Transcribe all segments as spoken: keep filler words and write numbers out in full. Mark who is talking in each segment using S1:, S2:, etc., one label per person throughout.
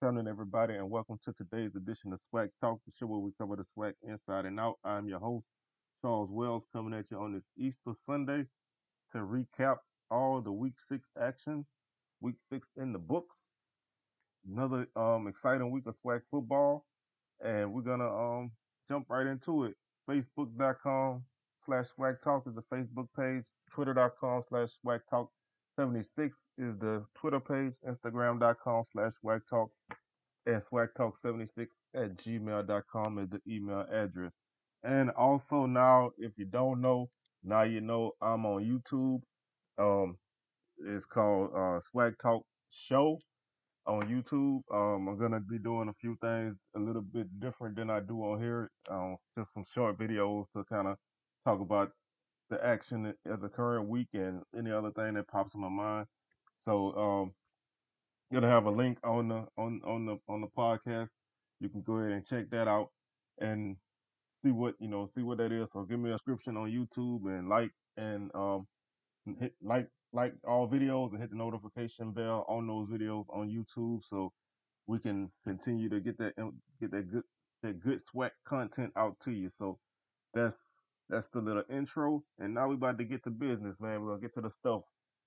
S1: afternoon, everybody, and welcome to today's edition of Swag Talk, the show where we cover the swag inside and out. I'm your host, Charles Wells, coming at you on this Easter Sunday to recap all the Week Six action, Week Six in the books. Another um, exciting week of swag football, and we're gonna um, jump right into it. Facebook.com slash Swag Talk is the Facebook page. Twitter.com slash Swag Talk seventy-six is the Twitter page. Instagram.com slash Swag Talk and swag talk seventy-six at gmail dot com is the email address. And also now, if you don't know, now you know I'm on YouTube. Um, it's called uh, Swag Talk Show on YouTube. Um, I'm gonna be doing a few things a little bit different than I do on here. Um, just some short videos to kind of talk about the action of the current week and any other thing that pops in my mind. So um, gonna have a link on the on on the on the podcast. You can go ahead and check that out and see what you know, see what that is. So give me a description on YouTube and like and um hit like like all videos and hit the notification bell on those videos on YouTube so we can continue to get that get that good that good sweat content out to you. So that's that's the little intro, and now we about to get to business, man. We're gonna get to the stuff.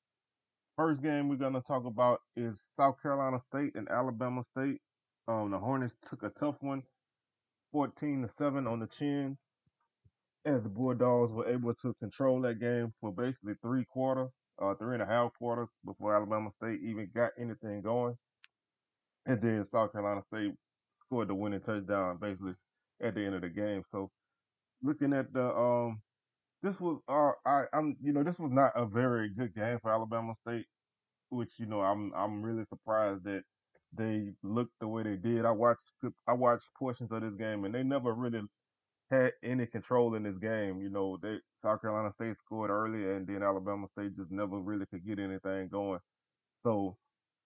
S1: First game we're gonna talk about is South Carolina State and Alabama State. Um, the Hornets took a tough one, fourteen to seven on the chin, as the Bulldogs were able to control that game for basically three quarters, uh, three and a half quarters before Alabama State even got anything going. And then South Carolina State scored the winning touchdown basically at the end of the game. So looking at the um, this was uh, I I'm you know this was not a very good game for Alabama State, which you know I'm I'm really surprised that they looked the way they did. I watched I watched portions of this game and they never really had any control in this game. You know, they South Carolina State scored early and then Alabama State just never really could get anything going. So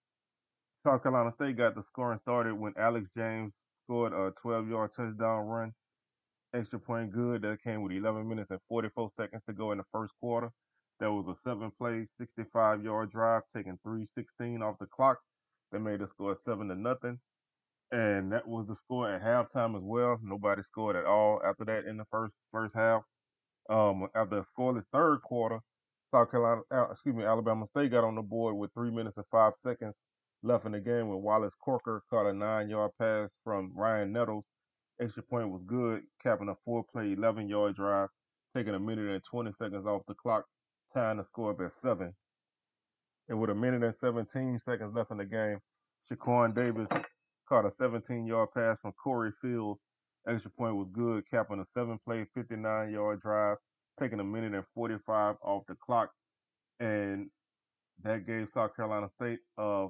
S1: South Carolina State got the scoring started when Alex James scored a twelve-yard touchdown run, extra point good. That came with eleven minutes and forty-four seconds to go in the first quarter. That was a seven-play, sixty-five-yard drive, taking three sixteen off the clock. They made the score seven to nothing, and that was the score at halftime as well. Nobody scored at all after that in the first first half. Um, after a scoreless third quarter, South Carolina, uh, excuse me, Alabama State got on the board with three minutes and five seconds left in the game when Wallace Corker caught a nine-yard pass from Ryan Nettles. Extra point was good, capping a four-play, eleven-yard drive, taking a minute and twenty seconds off the clock, tying the score up at seven. And with a minute and seventeen seconds left in the game, Shaquan Davis caught a seventeen-yard pass from Corey Fields. Extra point was good, capping a seven-play, fifty-nine-yard drive, taking a minute and forty-five off the clock, and that gave South Carolina State a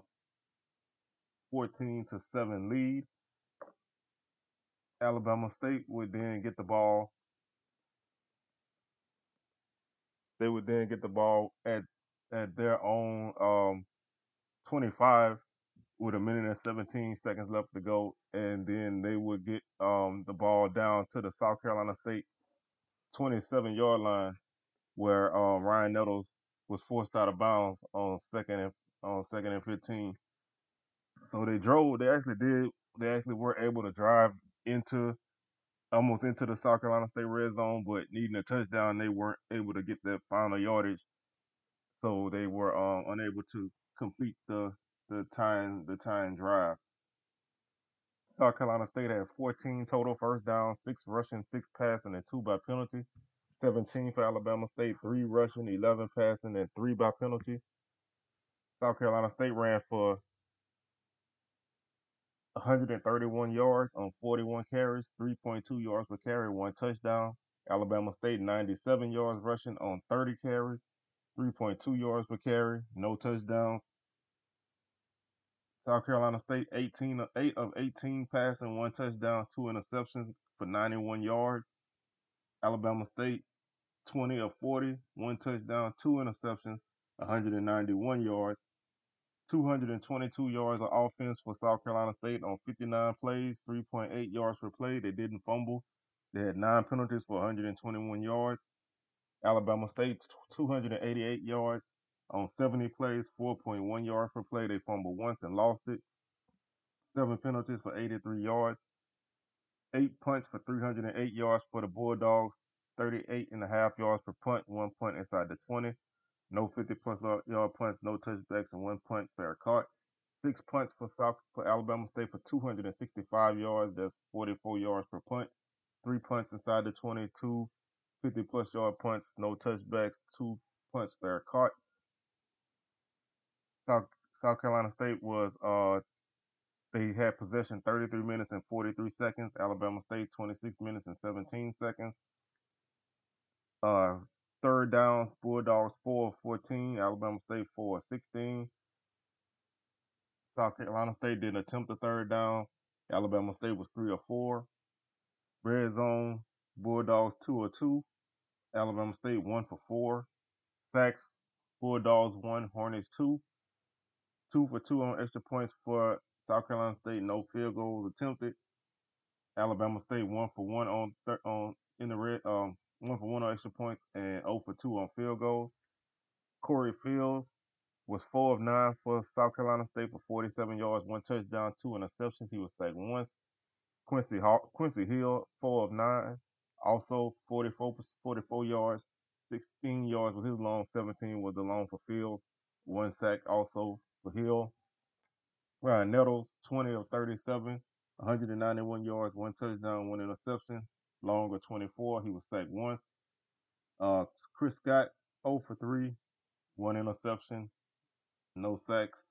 S1: fourteen to seven lead. Alabama State would then get the ball. They would then get the ball at at their own um, twenty-five with a minute and seventeen seconds left to go, and then they would get um, the ball down to the South Carolina State twenty-seven yard line, where um, Ryan Nettles was forced out of bounds on second and on second and fifteen. So they drove. They actually did. They actually were able to drive into almost into the South Carolina State red zone, but needing a touchdown, they weren't able to get that final yardage. So they were um, unable to complete the the time the time drive. South Carolina State had fourteen total first downs, six rushing, six passing, and two by penalty. seventeen for Alabama State, three rushing, eleven passing, and three by penalty. South Carolina State ran for one hundred thirty-one yards on forty-one carries, three point two yards per carry, one touchdown. Alabama State ninety-seven yards rushing on thirty carries, three point two yards per carry, no touchdowns. South Carolina State eighteen of eight of eighteen passing, one touchdown, two interceptions for ninety-one yards. Alabama State twenty of forty, one touchdown, two interceptions, one hundred ninety-one yards. two hundred twenty-two yards of offense for South Carolina State on fifty-nine plays, three point eight yards per play. They didn't fumble. They had nine penalties for one hundred twenty-one yards. Alabama State two hundred eighty-eight yards on seventy plays, four point one yards per play. They fumbled once and lost it. seven penalties for eighty-three yards, eight punts for three hundred eight yards for the Bulldogs, thirty-eight and a half yards per punt, one punt inside the twenty, no fifty plus yard punts, no touchbacks, and one punt fair caught. Six punts for South for Alabama State for two hundred sixty-five yards. That's forty-four yards per punt. Three punts inside the twenty-two, fifty plus yard punts, no touchbacks, two punts fair caught. South South Carolina State was uh they had possession thirty-three minutes and forty-three seconds. Alabama State twenty-six minutes and seventeen seconds. Uh, third down, Bulldogs four of fourteen. Alabama State four of sixteen. South Carolina State didn't attempt a third down. Alabama State was three of four. Red zone, Bulldogs two of two. Alabama State one for four. Sacks, Bulldogs one, Hornets two. Two for two on extra points for South Carolina State. No field goals attempted. Alabama State one for one on thir- on in the red um one for one on extra points and zero for two on field goals. Corey Fields was four of nine for South Carolina State for forty-seven yards, one touchdown, two interceptions. He was sacked once. Quincy Haw- Quincy Hill four of nine, also forty-four forty-four yards, sixteen yards with his long, seventeen was the long for Fields, one sack also for Hill. Ryan Nettles, twenty of thirty-seven, one hundred ninety-one yards, one touchdown, one interception. Long of twenty-four, he was sacked once. Uh, Chris Scott, zero for three, one interception, no sacks.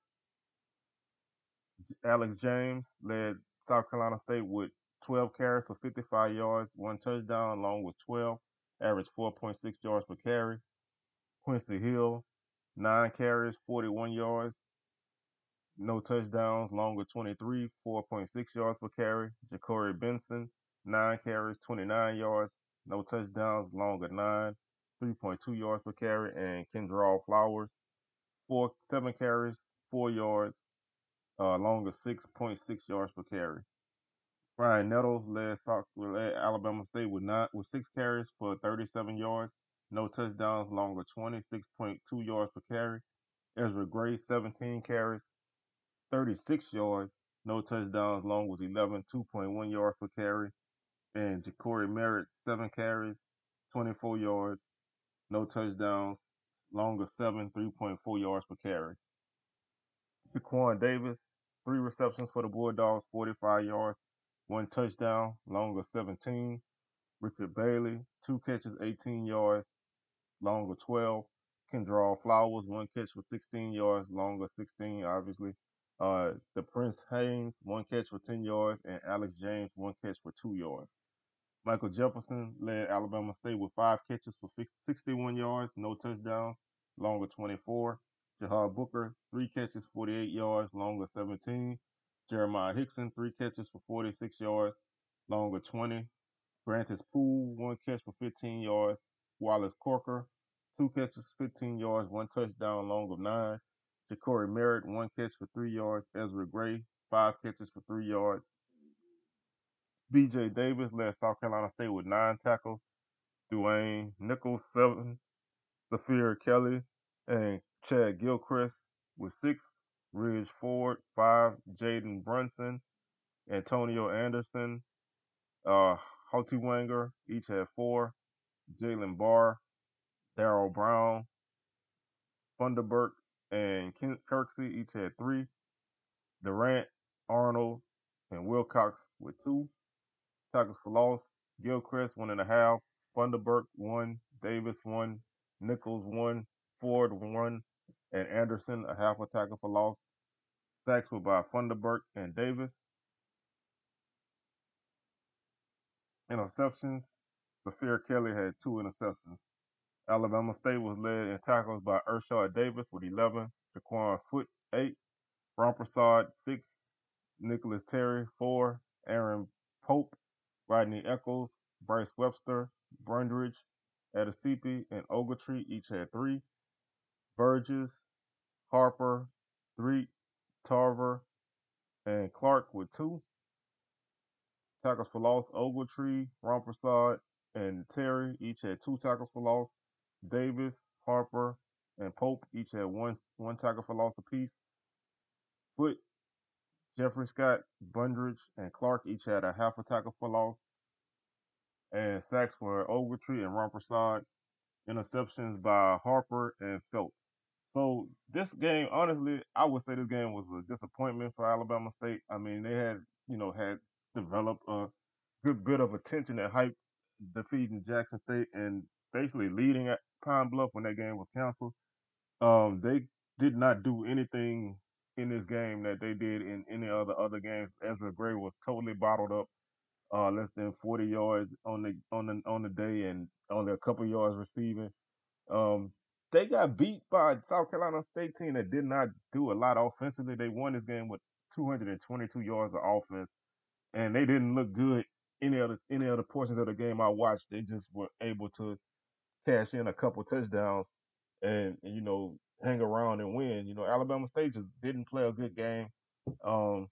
S1: Alex James led South Carolina State with twelve carries for fifty-five yards, one touchdown. Long was twelve, averaged four point six yards per carry. Quincy Hill, nine carries, forty-one yards, no touchdowns, longer twenty-three, four point six yards per carry. Ja'Cory Benson, nine carries, twenty-nine yards, no touchdowns, longer nine, three point two yards per carry. And Kendall Flowers, four, seven carries, four yards, uh, longer six point six yards per carry. Ryan Nettles led, South, led Alabama State with nine, with six carries for thirty-seven yards, no touchdowns, longer twenty, six point two yards per carry. Ezra Gray, seventeen carries, thirty-six yards, no touchdowns, long was eleven, two point one yards per carry. And Ja'Cory Merritt, seven carries, twenty-four yards, no touchdowns, longer seven, three point four yards per carry. Jaquan Davis, three receptions for the Bulldogs, forty-five yards, one touchdown, longer seventeen. Richard Bailey, two catches, eighteen yards, longer twelve. Kendall Flowers, one catch for sixteen yards, longer sixteen, obviously. Uh, the Prince Haynes, one catch for ten yards, and Alex James, one catch for two yards. Michael Jefferson led Alabama State with five catches for sixty-one yards, no touchdowns, longer twenty-four. Jahar Booker, three catches, forty-eight yards, longer seventeen. Jeremiah Hickson, three catches for forty-six yards, longer twenty. Grantis Poole, one catch for fifteen yards. Wallace Corker, two catches, fifteen yards, one touchdown, long of nine. Ja'Cory Merritt, one catch for three yards. Ezra Gray, five catches for three yards. B J Davis led South Carolina State with nine tackles. Dwayne Nichols, seven. Saphir Kelly and Chad Gilchrist with six. Ridge Ford, five. Jaden Brunson, Antonio Anderson, uh, Houghty Wanger, each had four. Jalen Barr, Daryl Brown, Funderburk, and Kirksey each had three. Durant, Arnold, and Wilcox with two. Tackles for loss, Gilchrist, one and a half. Funderburk, one. Davis, one. Nichols, one. Ford, one. And Anderson, a half a tackle for loss. Sacks were by Funderburk and Davis. Interceptions, Saphir Kelly had two interceptions. Alabama State was led in tackles by Ershad Davis with eleven, Jaquan Foot, eight, Rompersad, six, Nicholas Terry, four, Aaron Pope, Rodney Eccles, Bryce Webster, Brundridge, Adesipi, and Ogletree each had three. Burgess, Harper, three, Tarver, and Clark with two. Tackles for loss, Ogletree, Rompersad, and Terry each had two tackles for loss. Davis, Harper, and Pope each had one one tackle for loss apiece. Foot Jeffrey Scott, Bundridge, and Clark each had a half a tackle for loss, and sacks for Ogletree and Rampersad. Interceptions by Harper and Phelps. So this game, honestly, I would say this game was a disappointment for Alabama State. I mean, they had, you know, had developed a good bit of attention and hype defeating Jackson State and basically leading at Pine Bluff when that game was canceled. Um, they did not do anything in this game that they did in any other other games. Ezra Gray was totally bottled up, uh, less than forty yards on the on the on the day, and only a couple yards receiving. Um, they got beat by a South Carolina State team that did not do a lot offensively. They won this game with two hundred twenty-two yards of offense, and they didn't look good any other any other portions of the game I watched. They just were able to cash in a couple touchdowns and, and you know hang around and win. You know, Alabama State just didn't play a good game. Um,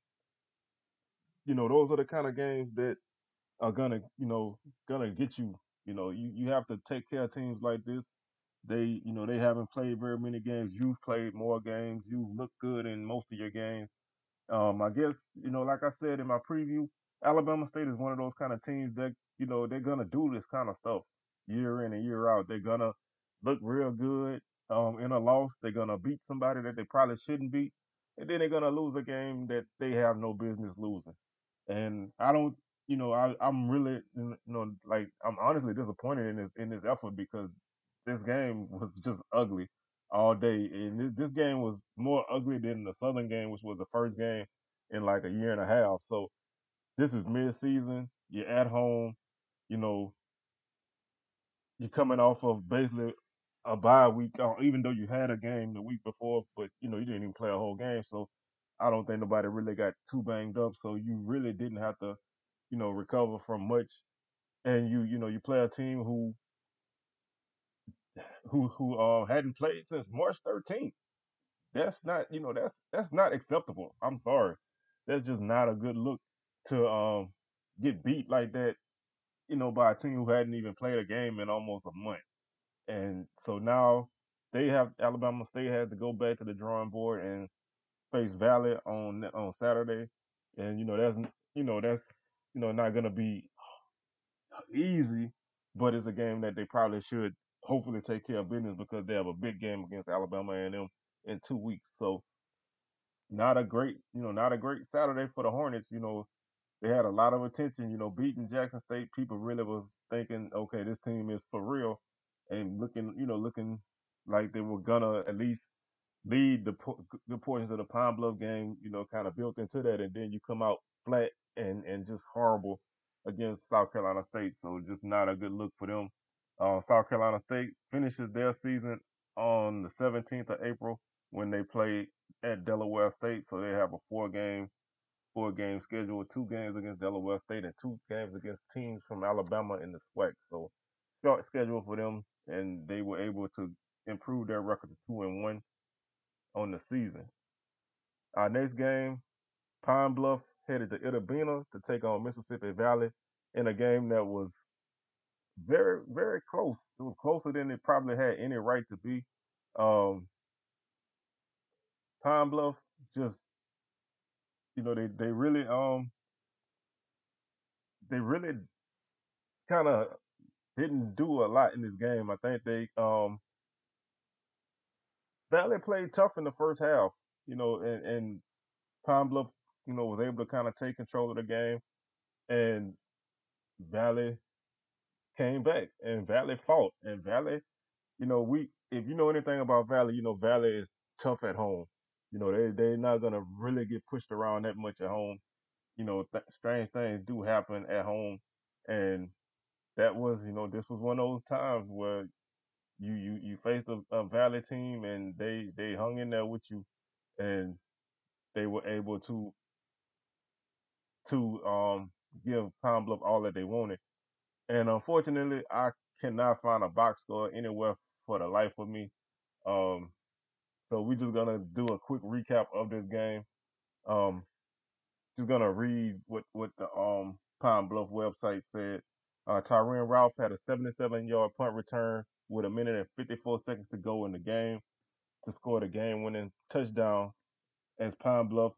S1: you know, those are the kind of games that are gonna, you know, gonna get you. You know, you, you have to take care of teams like this. They, you know, they haven't played very many games. You've played more games. You've looked good in most of your games. Um, I guess, you know, like I said in my preview, Alabama State is one of those kind of teams that, you know, they're gonna do this kind of stuff year in and year out. They're gonna look real good um, in a loss. They're gonna beat somebody that they probably shouldn't beat, and then they're gonna lose a game that they have no business losing. And I don't, you know, I, I'm really, you know, like I'm honestly disappointed in this in this effort because this game was just ugly all day, and this, this game was more ugly than the Southern game, which was the first game in like a year and a half. So this is mid-season. You're at home. You know, you're coming off of basically a bye week, uh, even though you had a game the week before, but you know you didn't even play a whole game. So I don't think nobody really got too banged up. So you really didn't have to, you know, recover from much. And you, you know, you play a team who who who uh, hadn't played since March thirteenth. That's not, you know, that's that's not acceptable. I'm sorry. That's just not a good look to um get beat like that, you know, by a team who hadn't even played a game in almost a month. And so now they have Alabama State had to go back to the drawing board and face Valley on on Saturday. And you know that's you know that's you know not gonna be easy, but it's a game that they probably should hopefully take care of business because they have a big game against Alabama A and M in two weeks. So not a great, you know, not a great Saturday for the Hornets. You know, they had a lot of attention. You know, beating Jackson State, people really was thinking, okay, this team is for real, and looking, you know, looking like they were gonna at least lead the po- good portions of the Pine Bluff game. You know, kind of built into that, and then you come out flat and and just horrible against South Carolina State. So just not a good look for them. Uh, South Carolina State finishes their season on the seventeenth of April when they play at Delaware State. So they have a four game four game schedule with two games against Delaware State and two games against teams from Alabama in the SWAC. So short schedule for them, and they were able to improve their record to two and one on the season. Our next game, Pine Bluff headed to Itabena to take on Mississippi Valley in a game that was very, very close. It was closer than it probably had any right to be. Um, Pine Bluff just, you know, they they really um they really kind of didn't do a lot in this game. I think they um Valley played tough in the first half, you know, and, and Pine Bluff, you know, was able to kind of take control of the game, and Valley came back, and Valley fought, and Valley, you know, we if you know anything about Valley, you know Valley is tough at home. You know, they they're not gonna really get pushed around that much at home. You know, th- strange things do happen at home, and that was, you know, this was one of those times where you you you faced a, a Valley team and they they hung in there with you, and they were able to to um give Pine Bluff all that they wanted. And unfortunately, I cannot find a box score anywhere for the life of me. Um, so we're just gonna do a quick recap of this game. Um, just gonna read what what the um Pine Bluff website said. Uh, Tyrion Ralph had a seventy-seven yard punt return with a minute and fifty-four seconds to go in the game to score the game winning touchdown as Pine Bluff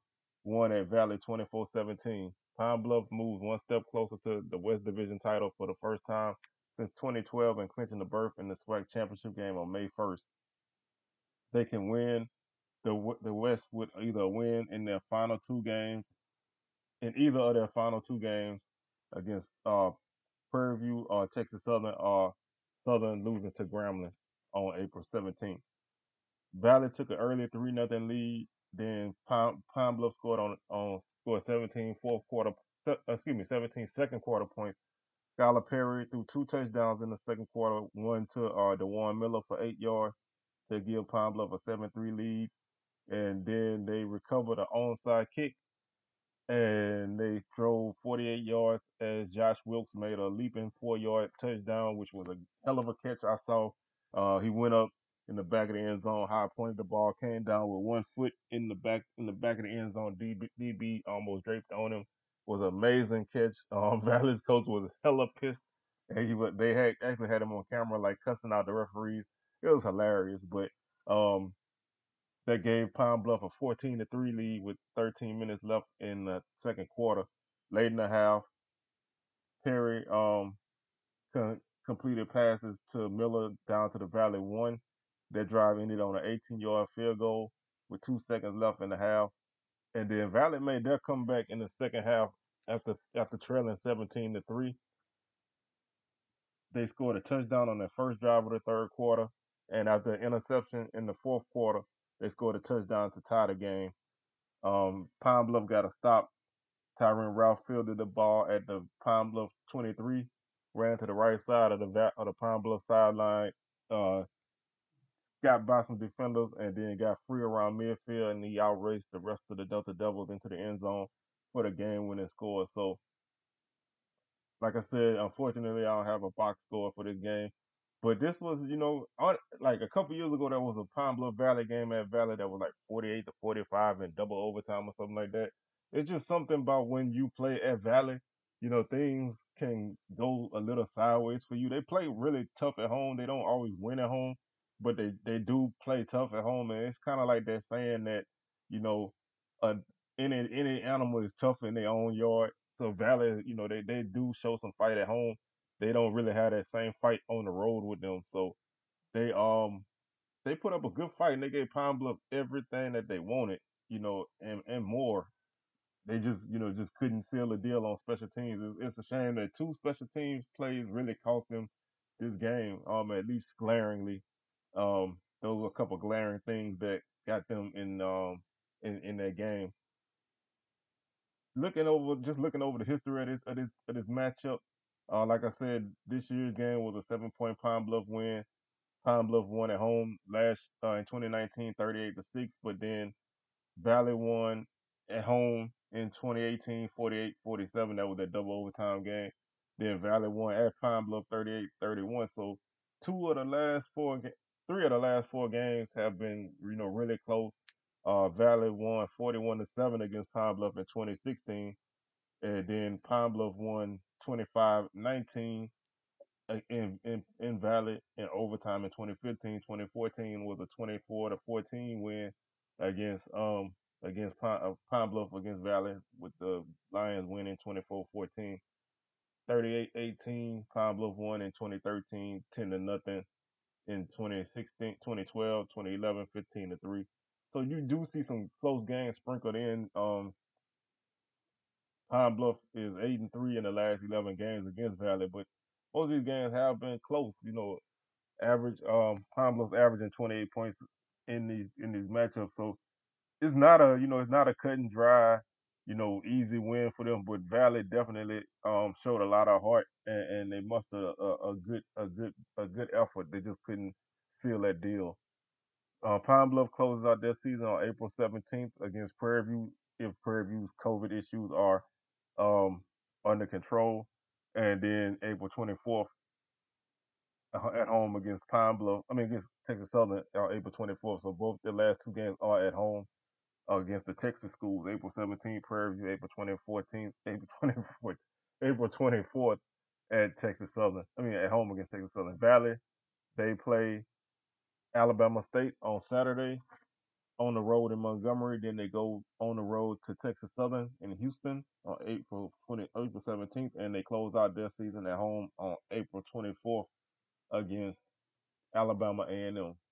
S1: won at Valley twenty-four seventeen. Pine Bluff moves one step closer to the West Division title for the first time since twenty twelve and clinching the berth in the SWAC championship game on May first. They can win the the West with either a win in their final two games, in either of their final two games against uh, Prairie View or Texas Southern, or Southern losing to Grambling on April seventeenth. Valley took an early three nothing lead. Then Pine, Pine Bluff scored on on scored seventeen fourth quarter, excuse me, seventeen second quarter points. Skylar Perry threw two touchdowns in the second quarter, one to uh, DeWan Miller for eight yards to give Pine Bluff a seven three lead. And then they recovered an onside kick and they drove forty-eight yards as Josh Wilkes made a leaping four-yard touchdown, which was a hell of a catch. I saw uh, he went up in the back of the end zone, high pointed the ball, came down with one foot in the back in the back of the end zone. D B, D B almost draped on him. Was an amazing catch. Um, Valley's coach was hella pissed, and he was, they had actually had him on camera like cussing out the referees. It was hilarious, but um, that gave Pine Bluff a fourteen to three lead with thirteen minutes left in the second quarter. Late in the half, Perry um, co- completed passes to Miller down to the Valley one. That drive ended on an eighteen-yard field goal with two seconds left in the half. And then Valley made their comeback in the second half after after trailing seventeen to three. They scored a touchdown on their first drive of the third quarter, and after an interception in the fourth quarter, they scored a touchdown to tie the game. Um, Pine Bluff got a stop. Tyron Ralph fielded the ball at the Pine Bluff twenty-three, ran to the right side of the va- of the Pine Bluff sideline, uh, got by some defenders, and then got free around midfield, and he outraced the rest of the Delta Devils into the end zone for the game-winning score. So like I said, unfortunately, I don't have a box score for this game. But this was, you know, on, like a couple years ago, there was a Pine Bluff Valley game at Valley that was like forty-eight to forty-five in double overtime or something like that. It's just something about when you play at Valley, you know, things can go a little sideways for you. They play really tough at home. They don't always win at home, but they, they do play tough at home. And it's kind of like that saying that, you know, uh, any any animal is tough in their own yard. So Valley, you know, they, they do show some fight at home. They don't really have that same fight on the road with them. So they um they put up a good fight and they gave Pine Bluff everything that they wanted, you know, and, and more. They just, you know, just couldn't seal the deal on special teams. It's a shame that two special teams plays really cost them this game, um, at least glaringly. Um, those were a couple glaring things that got them in um in, in that game. Looking over, just looking over the history of this of this of this matchup, uh, like I said, this year's game was a seven point Pine Bluff win. Pine Bluff won at home last uh, in twenty nineteen, thirty-eight to six, but then Valley won at home in twenty eighteen, forty-eight forty-seven. That was that double overtime game. Then Valley won at Pine Bluff thirty-eight thirty-one. So two of the last four, three of the last four games have been, you know, really close. Uh, Valley won forty-one to seven against Pine Bluff in twenty sixteen, and then Pine Bluff won twenty-five nineteen uh, in in in Valley in overtime in twenty fifteen. twenty fourteen was a twenty-four to fourteen win against um against Pine, uh, Pine Bluff against Valley, with the Lions winning twenty-four fourteen. thirty-eight eighteen, Pine Bluff won in twenty thirteen, ten to nothing in twenty sixteen, twenty twelve, twenty eleven, fifteen to three. So you do see some close games sprinkled in. Um, Pine Bluff is eight and three in the last eleven games against Valley, but most of these games have been close. You know, average um Pine Bluff's averaging twenty-eight points in these in these matchups. So it's not a you know it's not a cut and dry you know easy win for them. But Valley definitely um showed a lot of heart, and, and they mustered a, a, a good a good a good effort. They just couldn't seal that deal. Uh, Pine Bluff closes out their season on April seventeenth against Prairie View if Prairie View's COVID issues are um, under control, and then April twenty-fourth uh, at home against Pine Bluff. I mean against Texas Southern on April twenty-fourth. So both the last two games are at home uh, against the Texas schools. April seventeenth Prairie View, April twenty-fourth, April twenty-fourth, April twenty-fourth at Texas Southern. I mean at home against Texas Southern. Valley, they play Alabama State on Saturday. on the road in Montgomery. Then they go on the road to Texas Southern in Houston on April twentieth, April seventeenth, and they close out their season at home on April twenty-fourth against Alabama A and M.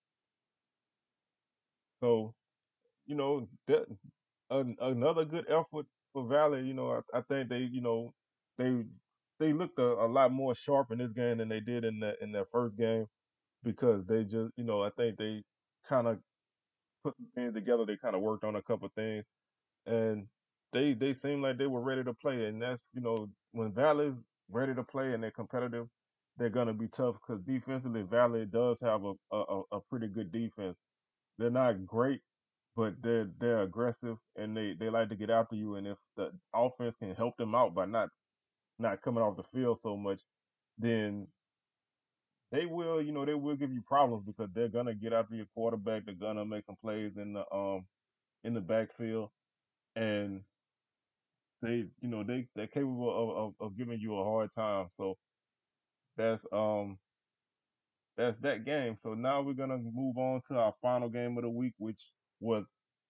S1: So you know that an, another good effort for Valley. You know, I, I think they, you know, they they looked a, a lot more sharp in this game than they did in the in their first game because they just, you know, I think they kind of put some things together. They kind of worked on a couple of things, and they they seemed like they were ready to play. And that's, you know, when Valley's ready to play and they're competitive, they're gonna be tough because defensively, Valley does have a, a a pretty good defense. They're not great, but they're they're aggressive and they, they like to get after you. And if the offense can help them out by not not coming off the field so much, then they will, you know, they will give you problems because they're gonna get after your quarterback. They're gonna make some plays in the um in the backfield, and they, you know, they they're capable of, of, of giving you a hard time. So that's um that's that game. So now we're gonna move on to our final game of the week, which was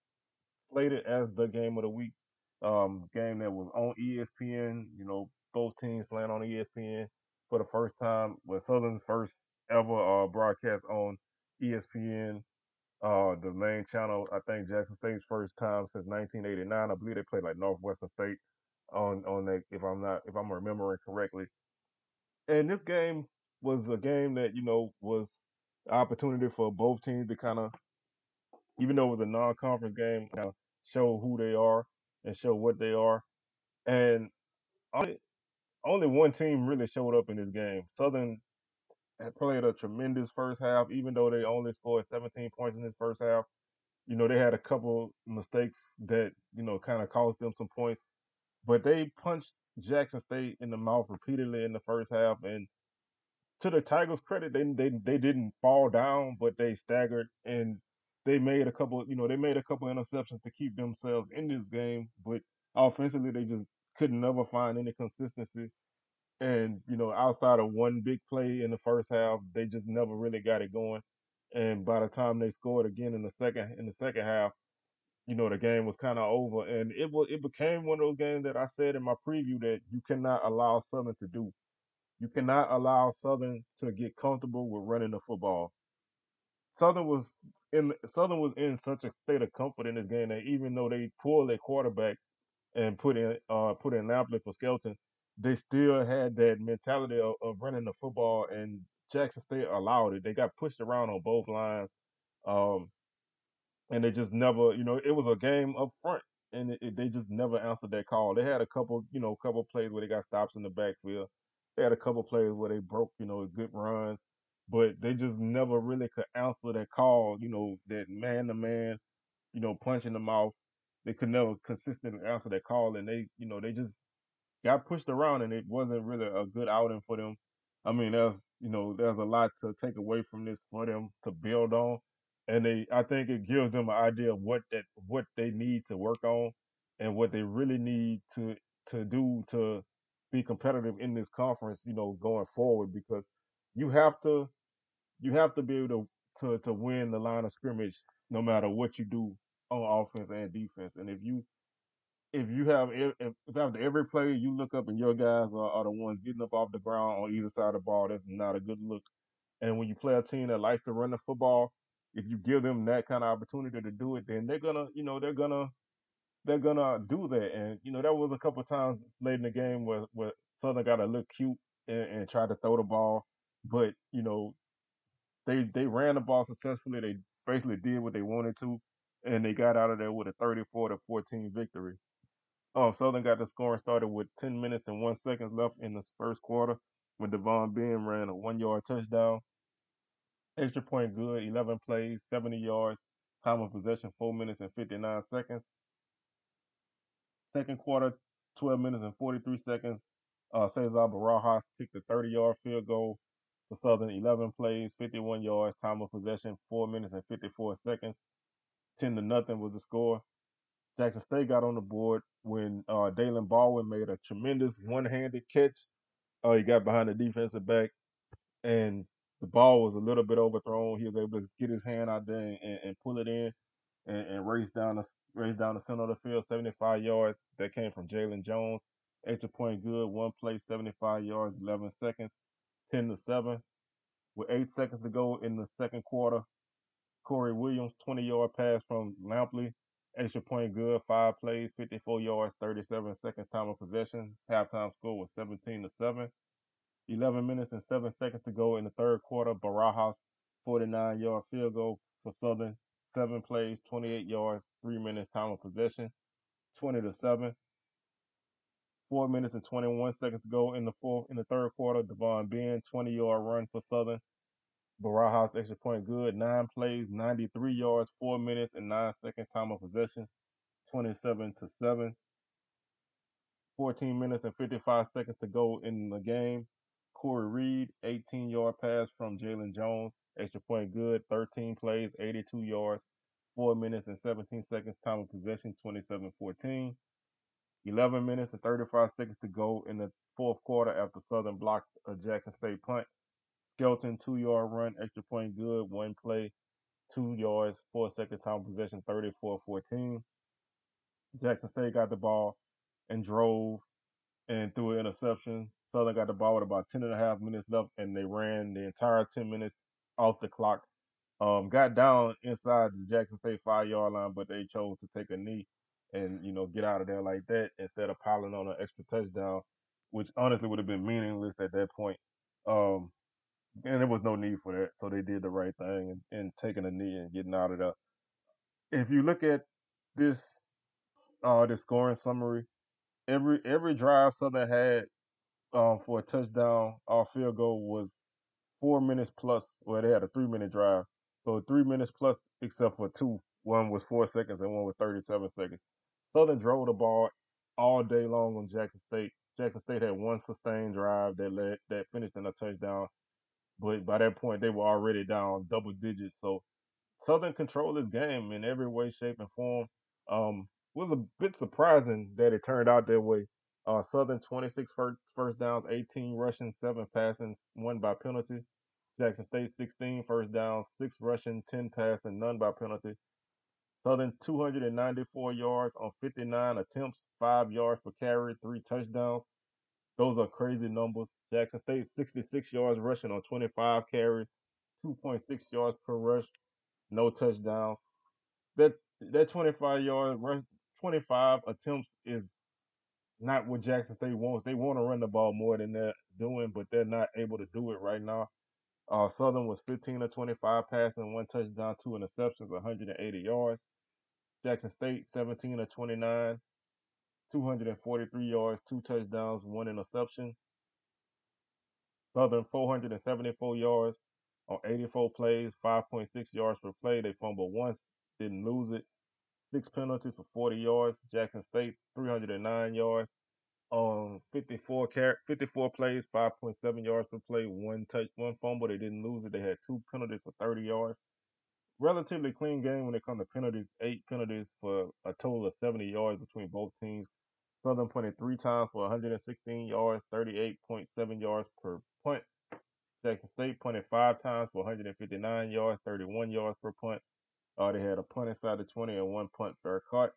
S1: slated as the game of the week. Um, game that was on E S P N. You know, both teams playing on E S P N for the first time. Was Southern's first ever uh, broadcast on E S P N, uh, the main channel. I think Jackson State's first time since nineteen eighty-nine. I believe they played like Northwestern State on on that. If I'm not, if I'm remembering correctly. And this game was a game that, you know, was an opportunity for both teams to kind of, even though it was a non-conference game, kind of show who they are and show what they are. And only, only one team really showed up in this game. Southern had played a tremendous first half, even though they only scored seventeen points in this first half. You know, they had a couple mistakes that, you know, kind of cost them some points, but they punched Jackson State in the mouth repeatedly in the first half. And to the Tigers' credit, they they they didn't fall down, but they staggered and they made a couple. You know, they made a couple interceptions to keep themselves in this game. But offensively, they just could never find any consistency. And you know, outside of one big play in the first half, they just never really got it going. And by the time they scored again in the second in the second half, you know, the game was kind of over. And it was it became one of those games that I said in my preview that you cannot allow Southern to do. You cannot allow Southern to get comfortable with running the football. Southern was in Southern was in such a state of comfort in this game that even though they pulled their quarterback and put in uh put in Lampley for Skelton, they still had that mentality of, of running the football, and Jackson State allowed it. They got pushed around on both lines. Um, and they just never, you know, it was a game up front, and it, it, they just never answered that call. They had a couple, you know, couple plays where they got stops in the backfield. They had a couple plays where they broke, you know, good runs, but they just never really could answer that call, you know, that man to man, you know, punch in the mouth. They could never consistently answer that call, and they, you know, they just got pushed around, and it wasn't really a good outing for them. I mean, there's you know there's a lot to take away from this for them to build on, and they I think it gives them an idea of what that what they need to work on, and what they really need to to do to be competitive in this conference. You know, going forward, because you have to you have to be able to to to win the line of scrimmage no matter what you do on offense and defense, and if you if you have if, if after every play you look up and your guys are, are the ones getting up off the ground on either side of the ball, that's not a good look. And when you play a team that likes to run the football, if you give them that kind of opportunity to do it, then they're gonna, you know, they're gonna they're gonna do that. And you know, there was a couple of times late in the game where where Southern got a little cute and, and tried to throw the ball, but you know, they they ran the ball successfully. They basically did what they wanted to, and they got out of there with a thirty-four to fourteen victory. Um, Southern got the scoring started with ten minutes and one seconds left in the first quarter when Devon Ben ran a one yard touchdown. Extra point good, eleven plays, seventy yards. Time of possession, four minutes and fifty-nine seconds. Second quarter, twelve minutes and forty-three seconds. Uh, Cesar Barajas kicked a thirty yard field goal for Southern, eleven plays, fifty-one yards. Time of possession, four minutes and fifty-four seconds. ten to nothing was the score. Jackson State got on the board when uh, Dalen Baldwin made a tremendous one-handed catch. Uh, he got behind the defensive back, and the ball was a little bit overthrown. He was able to get his hand out there and, and pull it in. and, and raced down the raced down the center of the field, seventy-five yards. That came from Jalen Jones. Extra point good, one play, seventy-five yards, eleven seconds, ten to seven. With eight seconds to go in the second quarter, Corey Williams, twenty yard pass from Lampley. Extra point good, five plays, fifty-four yards, thirty-seven seconds time of possession. Halftime score was seventeen to seven. eleven minutes and seven seconds to go in the third quarter. Barajas, forty-nine yard field goal for Southern. Seven plays, twenty-eight yards, three minutes time of possession. twenty to seven. Four minutes and twenty-one seconds to go in the fourth in the third quarter. Devon Ben, twenty yard run for Southern. Barajas extra point good. Nine plays, ninety-three yards, four minutes and nine seconds time of possession. twenty-seven to seven. fourteen minutes and fifty-five seconds to go in the game. Corey Reed, eighteen yard pass from Jalen Jones. Extra point good. thirteen plays, eighty-two yards, four minutes and seventeen seconds time of possession. twenty-seven fourteen. eleven minutes and thirty-five seconds to go in the fourth quarter after Southern blocked a Jackson State punt. Skelton, two yard run, extra point good, one play, two yards, four seconds time of possession, thirty-four fourteen. Jackson State got the ball and drove and threw an interception. Southern got the ball with about ten and a half minutes left, and they ran the entire ten minutes off the clock. Um, got down inside the Jackson State five yard line, but they chose to take a knee and you know get out of there like that instead of piling on an extra touchdown, which honestly would have been meaningless at that point. Um, and there was no need for that, so they did the right thing and, and taking a knee and getting out of there. If you look at this uh this scoring summary, every every drive Southern had um for a touchdown or field goal was four minutes plus. Well, they had a three minute drive, so three minutes plus except for two. One was four seconds and one was thirty-seven seconds. Southern drove the ball all day long on Jackson State. Jackson State had one sustained drive that led that finished in a touchdown, but by that point they were already down double digits. So Southern controlled this game in every way, shape, and form. Um, was a bit surprising that it turned out that way. Uh, Southern twenty-six first, first downs, eighteen rushing, seven passing, one by penalty. Jackson State sixteen first downs, six rushing, ten passing, none by penalty. Southern two hundred ninety-four yards on fifty-nine attempts, five yards per carry, three touchdowns. Those are crazy numbers. Jackson State sixty-six yards rushing on twenty-five carries, two point six yards per rush, no touchdowns. That that twenty-five yard rush, twenty-five attempts is not what Jackson State wants. They want to run the ball more than they're doing, but they're not able to do it right now. Uh, Southern was fifteen to twenty-five passing, one touchdown, two interceptions, one hundred eighty yards. Jackson State seventeen to twenty-nine, two hundred forty-three yards, two touchdowns, one interception. Southern four hundred seventy-four yards on eighty-four plays, five point six yards per play. They fumbled once, didn't lose it. Six penalties for forty yards. Jackson State three hundred nine yards on fifty-four car- fifty-four plays, five point seven yards per play, one touch, one fumble. They didn't lose it. They had two penalties for thirty yards. Relatively clean game when it comes to penalties. Eight penalties for a total of seventy yards between both teams. Southern punted three times for one hundred sixteen yards, thirty-eight point seven yards per punt. Jackson State punted five times for one hundred fifty-nine yards, thirty-one yards per punt. Uh, they had a punt inside the twenty and one punt fair caught.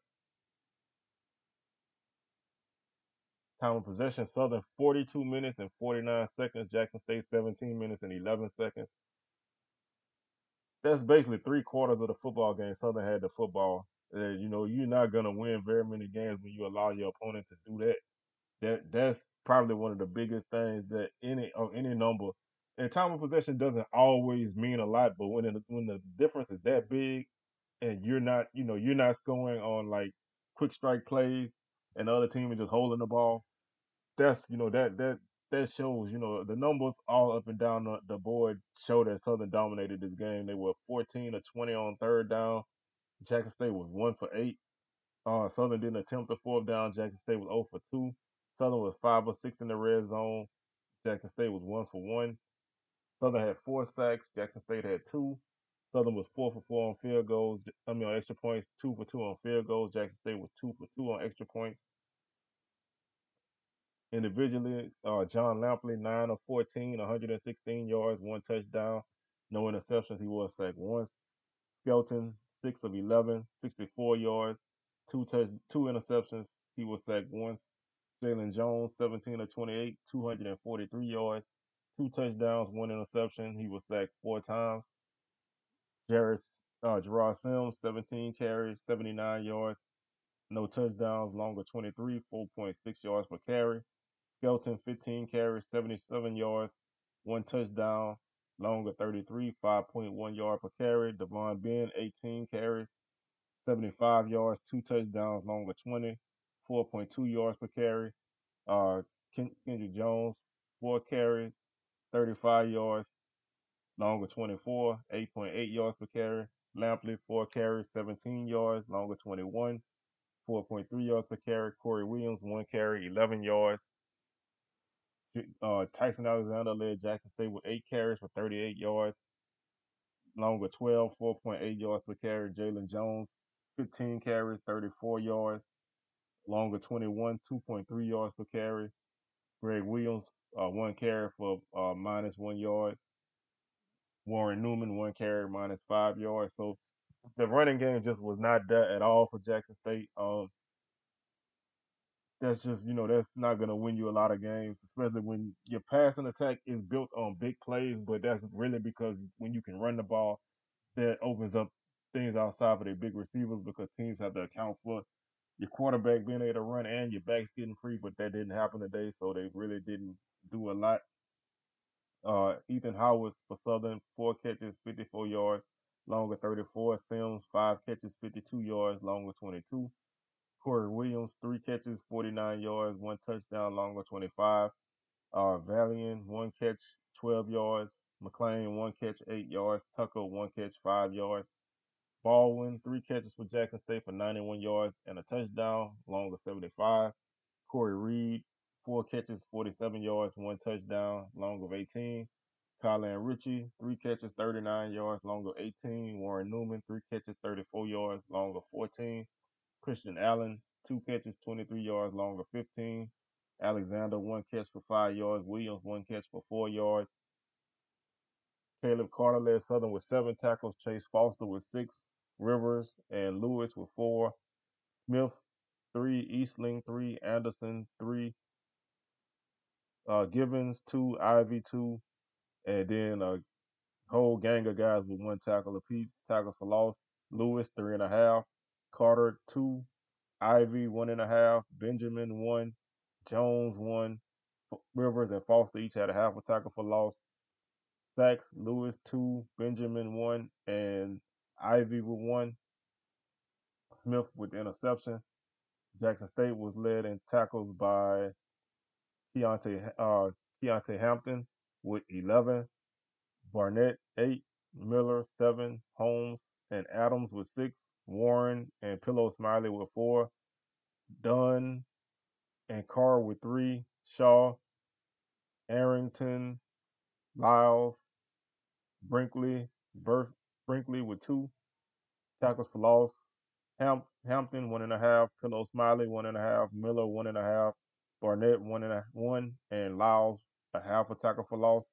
S1: Time of possession, Southern forty-two minutes and forty-nine seconds. Jackson State seventeen minutes and eleven seconds. That's basically three quarters of the football game. Southern had the football. Uh, you know, you're not gonna win very many games when you allow your opponent to do that. That that's probably one of the biggest things that any of any number. And time of possession doesn't always mean a lot, but when it, when the difference is that big, and you're not, you know, you're not scoring on like quick strike plays, and the other team is just holding the ball, that's you know that that that shows you know the numbers all up and down the, the board show that Southern dominated this game. They were fourteen to twenty on third down. Jackson State was one for eight. Uh, Southern didn't attempt the fourth down. Jackson State was zero for two. Southern was five or six in the red zone. Jackson State was one for one. Southern had four sacks. Jackson State had two. Southern was four for four on field goals. I mean on extra points, two for two on field goals. Jackson State was two for two on extra points. Individually, uh, John Lampley, nine of fourteen, one hundred sixteen yards, one touchdown, no interceptions. He was sacked once. Skelton, six of eleven, sixty-four yards, two touch, two interceptions. He was sacked once. Jalen Jones, seventeen of twenty-eight, two hundred forty-three yards, two touchdowns, one interception. He was sacked four times. Jarrett, uh, Gerard Sims, seventeen carries, seventy-nine yards, no touchdowns, longer twenty-three, four point six yards per carry. Skelton, fifteen carries, seventy-seven yards, one touchdown, longer thirty-three, five point one yard per carry. Devon Ben, eighteen carries, seventy-five yards, two touchdowns, longer twenty, four point two yards per carry. Uh, Ken- Kendrick Jones, four carries, thirty-five yards, longer twenty-four, eight point eight yards per carry. Lampley, four carries, seventeen yards, longer twenty-one, four point three yards per carry. Corey Williams, one carry, eleven yards. Uh, Tyson Alexander led Jackson State with eight carries for thirty-eight yards, longer twelve, four point eight yards per carry. Jalen Jones, fifteen carries, thirty-four yards, longer twenty-one, two point three yards per carry. Greg Williams, uh, one carry for uh, minus one yard. Warren Newman, one carry, minus five yards. So the running game just was not there at all for Jackson State. Um, that's just, you know, that's not going to win you a lot of games, especially when your passing attack is built on big plays. But that's really because when you can run the ball, that opens up things outside for their big receivers because teams have to account for your quarterback being able to run and your backs getting free. But that didn't happen today, so they really didn't do a lot. Uh, Ethan Howard for Southern, four catches, fifty-four yards, longer thirty-four. Sims, five catches, fifty-two yards, longer twenty-two. Corey Williams, three catches, forty-nine yards, one touchdown, longer twenty-five. Uh, Valiant, one catch, twelve yards. McLean, one catch, eight yards. Tucker, one catch, five yards. Baldwin, three catches for Jackson State for ninety-one yards and a touchdown, longer seventy-five. Corey Reed, four catches, forty-seven yards, one touchdown, long of eighteen. Colin Ritchie, three catches, thirty-nine yards, long of eighteen. Warren Newman, three catches, thirty-four yards, long of fourteen. Christian Allen, two catches, twenty-three yards, long of fifteen. Alexander, one catch for five yards. Williams, one catch for four yards. Caleb Carter led Southern with seven tackles. Chase Foster with six. Rivers and Lewis with four. Smith, three. Eastling, three. Anderson, three. Uh, Gibbons, two. Ivy, two. And then a whole gang of guys with one tackle apiece. Tackles for loss. Lewis, three and a half. Carter, two. Ivy, one and a half. Benjamin, one. Jones, one. Rivers and Foster each had a half a tackle for loss. Sacks, Lewis, two. Benjamin, one. And Ivy with one. Smith with the interception. Jackson State was led in tackles by Keontae, uh, Keontae Hampton with eleven. Barnett, eight. Miller, seven. Holmes and Adams with six. Warren and Pillow Smiley with four. Dunn and Carr with three. Shaw, Arrington, Lyles, Brinkley, Bur- Brinkley with two. Tackles for loss. Hamp- Hampton, one and a half. Pillow Smiley, one and a half. Miller, one and a half. Barnett, one and a one. And Lyles, a half a tackle for loss.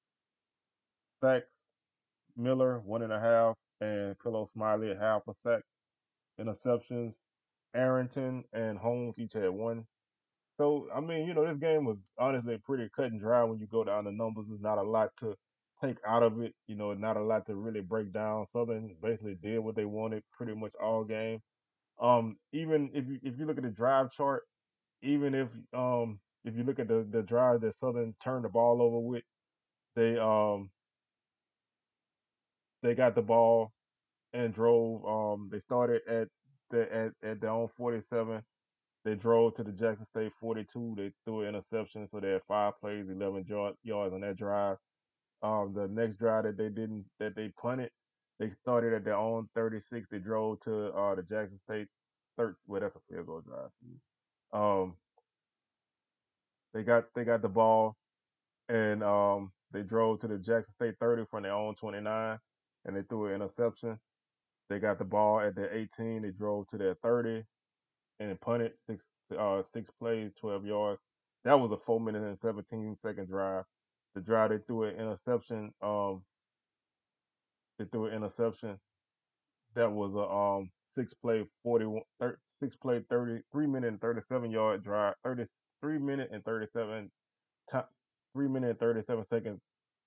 S1: Sacks, Miller, one and a half. And Pillow Smiley, a half a sack. Interceptions, Arrington and Holmes each had one. So, I mean, you know, this game was honestly pretty cut and dry when you go down the numbers. There's not a lot to take out of it. You know, not a lot to really break down. Southern basically did what they wanted pretty much all game. Um, even if you if you look at the drive chart, even if um if you look at the the drive that Southern turned the ball over with, they um they got the ball and drove. Um, they started at the at at their own forty-seven. They drove to the Jackson State forty-two. They threw an interception, so they had five plays, eleven yard, yards on that drive. Um, the next drive that they didn't that they punted, they started at their own thirty-six. They drove to uh the Jackson State third. Well, that's a field goal drive. Um, they got they got the ball and um they drove to the Jackson State thirty from their own twenty-nine, and they threw an interception. They got the ball at their eighteen. They drove to their thirty and punted six uh six plays, twelve yards. That was a four minute and seventeen second drive. The drive they threw an interception. Um, they threw an interception. that was a um six play forty one thir- six play thirty three minute and thirty seven yard drive, thirty three minute and thirty seven time three minute and thirty seven second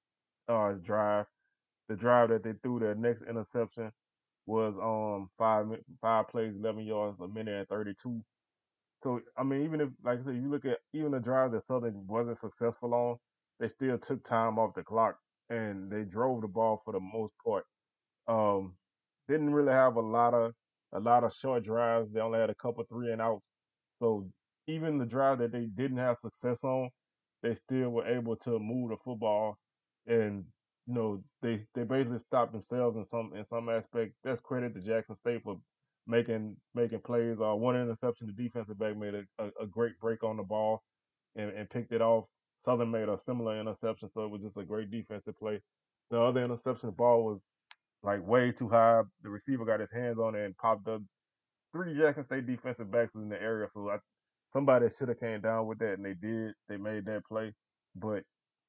S1: uh drive. The drive that they threw their next interception was um five mi- five plays, eleven yards, a minute and thirty two. So I mean, even if like I said, you look at even the drive that Southern wasn't successful on, they still took time off the clock and they drove the ball for the most part. Um, didn't really have a lot of a lot of short drives. They only had a couple three and outs. So even the drive that they didn't have success on, they still were able to move the football, and you know they they basically stopped themselves in some in some aspect. That's credit to Jackson State for making making plays. Uh, one interception, the defensive back made a, a, a great break on the ball and, and picked it off. Southern made a similar interception, so it was just a great defensive play. The other interception, the ball was like way too high. The receiver got his hands on it and popped up. Three Jackson State defensive backs was in the area, so I, somebody should have came down with that, and they did. They made that play, but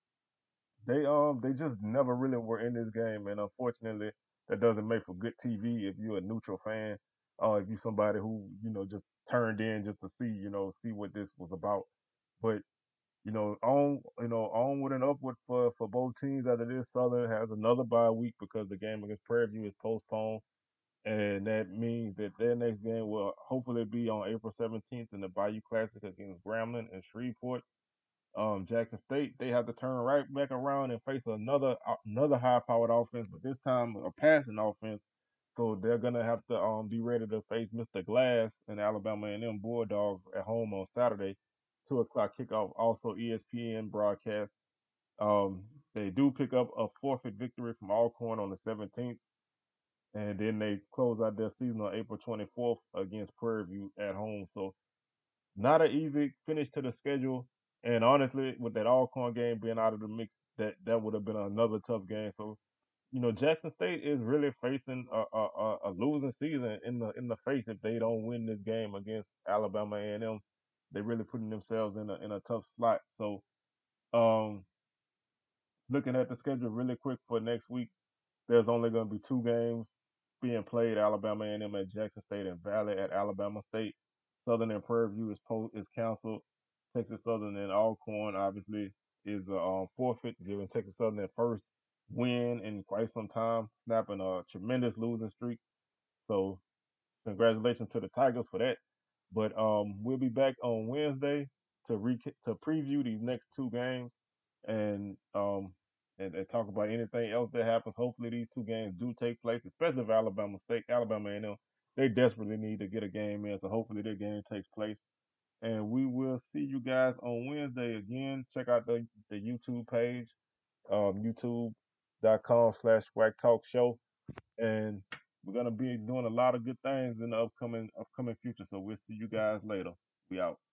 S1: they um they just never really were in this game, and unfortunately, that doesn't make for good T V if you're a neutral fan, or if you're somebody who you know just turned in just to see you know see what this was about. But you know, on you know, onward and upward for for both teams after this. Southern has another bye week because the game against Prairie View is postponed, and that means that their next game will hopefully be on April seventeenth in the Bayou Classic against Grambling and Shreveport. Um, Jackson State, they have to turn right back around and face another uh, another high-powered offense, but this time a passing offense. So they're gonna have to um be ready to face Mister Glass and Alabama A and M Bulldogs at home on Saturday, two o'clock kickoff. Also E S P N broadcast. Um, they do pick up a forfeit victory from Alcorn on the seventeenth, and then they close out their season on April twenty-fourth against Prairie View at home. So not an easy finish to the schedule. And honestly, with that Alcorn game being out of the mix, that that would have been another tough game. So you know, Jackson State is really facing a, a, a a losing season in the in the face if they don't win this game against Alabama A and M. They're really putting themselves in a in a tough slot. So um, looking at the schedule really quick for next week, there's only going to be two games being played: Alabama A and M at Jackson State and Valley at Alabama State. Southern and Prairie View is po- is canceled. Texas Southern and Alcorn obviously is a um, forfeit, giving Texas Southern their first win in quite some time, snapping a tremendous losing streak. So congratulations to the Tigers for that. But um, we'll be back on Wednesday to re- to preview these next two games and um and, and talk about anything else that happens. Hopefully, these two games do take place, especially if Alabama State, Alabama A and M, they desperately need to get a game in. So hopefully, their game takes place. And we will see you guys on Wednesday again. Check out the the YouTube page, um, youtube.com slash Swag Talk Show, and we're gonna be doing a lot of good things in the upcoming upcoming future. So we'll see you guys later. We out.